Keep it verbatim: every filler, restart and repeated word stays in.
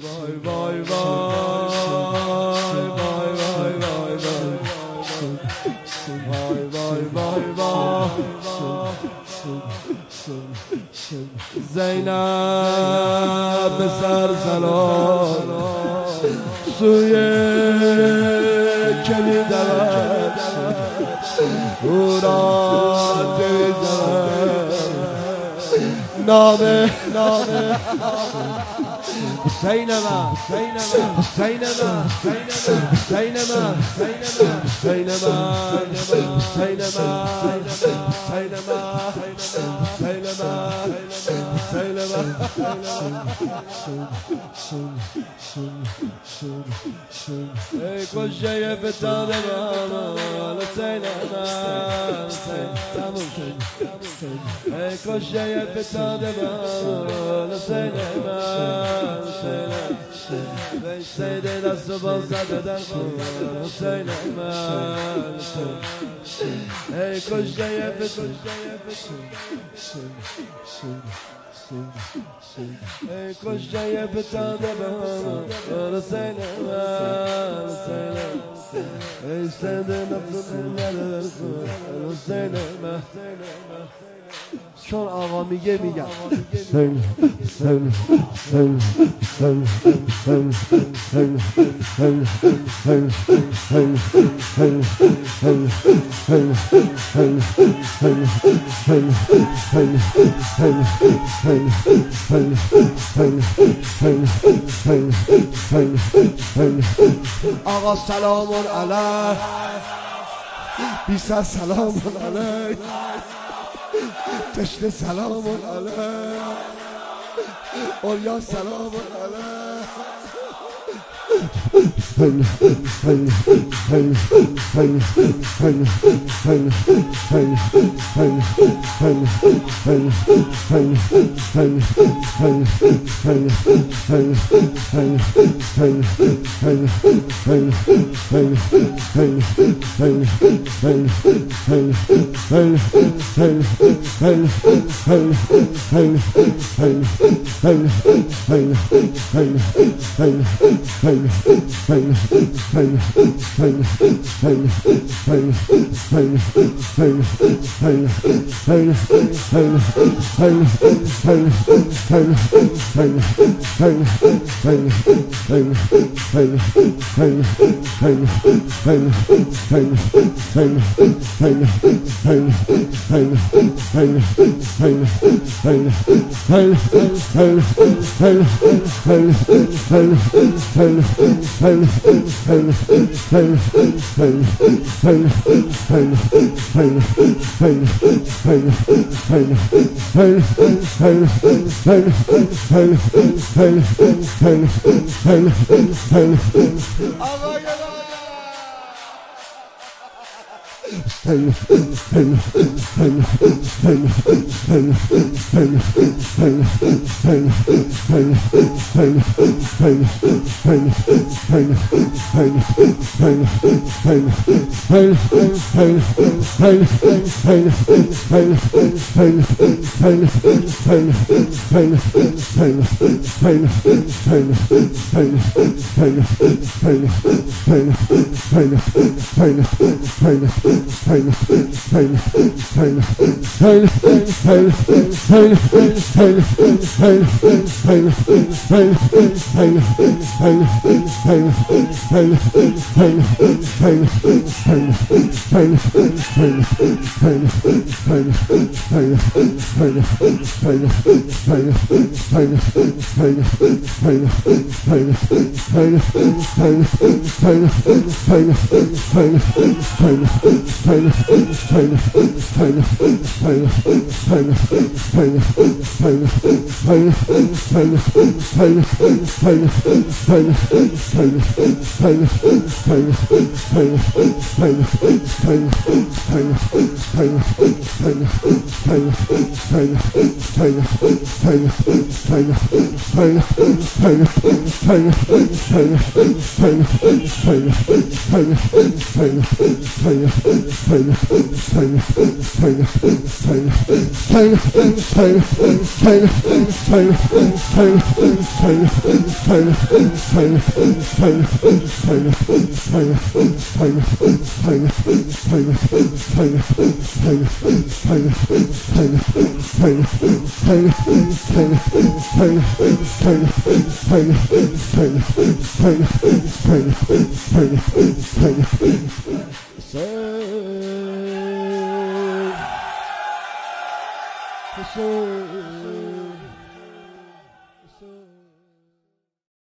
وای وای وای وای وای وای وای وای زینب به سر سلام سوی که می دود او را دیدم نامه نامه حسین من حسین من حسین من حسین من حسین من حسین من حسین من حسین من ای کشه فتاد من حسین من ای کشه فتاد من حسین من سید دست باز زده در خون حسین من ای کشته ای کشته فتاده من حسین من ای سید نفس زده در خون حسین من چون آقا میگه میگم آقا سلام علیک بیسر سلام علیک تشت سلام علیک اولیا سلام علیک Hey, Say, say,